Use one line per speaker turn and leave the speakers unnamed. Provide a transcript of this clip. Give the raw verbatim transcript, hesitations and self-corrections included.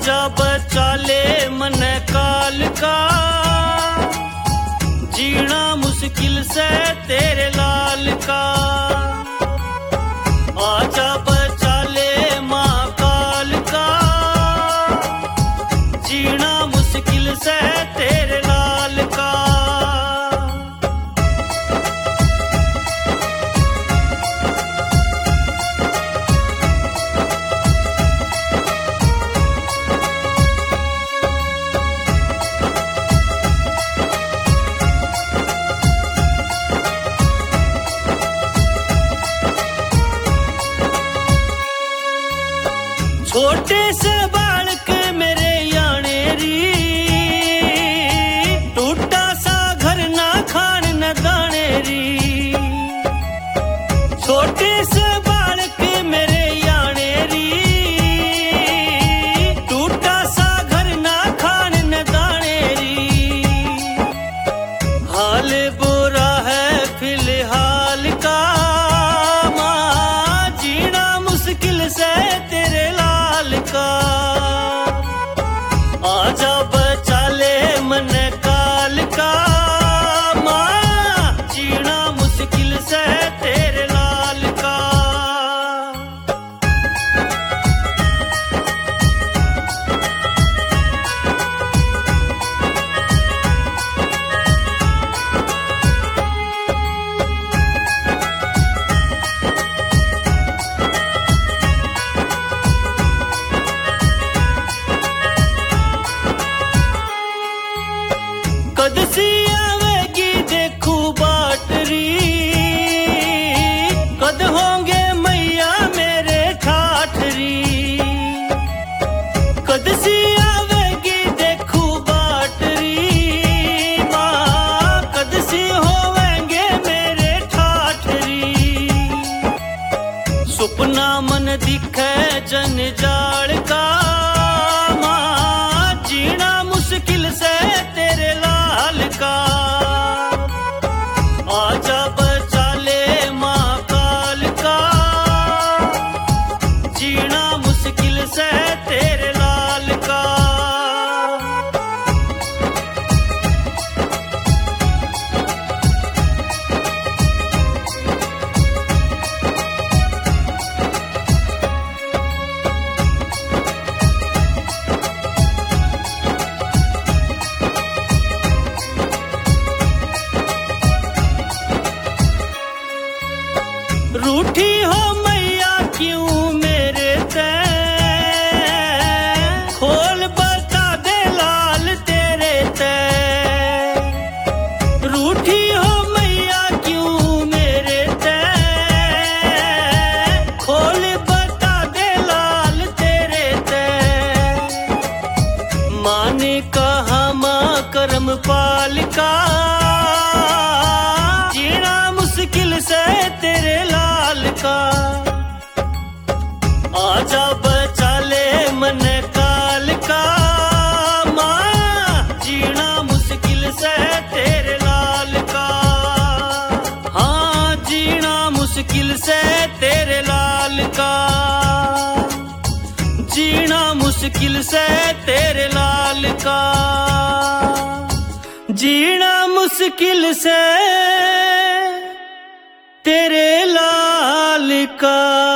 आजा बचा ले मन काल का, जीना मुश्किल से तेरे लाल का। आजा बचा ले माँ काल का, जीना मुश्किल से तेरे लाल का। छोटे से बालक मेरे याने री, टूटा सा घर ना खान न दाने री। छोटे से बालक मेरे याने री, टूटा सा घर ना खान न दाने री। हाल बुरा है फिलहाल का, माँ जीना मुश्किल से तेरे लाल का। आजा बचा ले मन काल का, माँ जीना मुश्किल से तेरे लाल का। कदसी आवेगी देखू बाटरी, कद होंगे मैया मेरे ठाठरी। कदसी आवेगी देखू बाटरी, माँ कदसी होवेंगे मेरे ठाठरी। सुपना मन दिखे जन जाड़ का, माँ जीना मुश्किल से तेरे लाल का। आजा बचा ले माँ काल का, जीना मुश्किल से तेरे लाल का। रूठी हो मैया क्यों मेरे ते, खोल बता दे लाल तेरे ते। रूठी हो मैया क्यों मेरे ते, खोल बता दे लाल तेरे ते। माँ ने कहा माँ करम पाल का, जीना मुश्किल से तेरे लाल का। आजा बचा ले मन काल का, माँ जीना मुश्किल से तेरे लाल का। हाँ जीना मुश्किल से तेरे लाल का, जीना मुश्किल से तेरे लाल का। जीना मुश्किल से तेरे लाल का।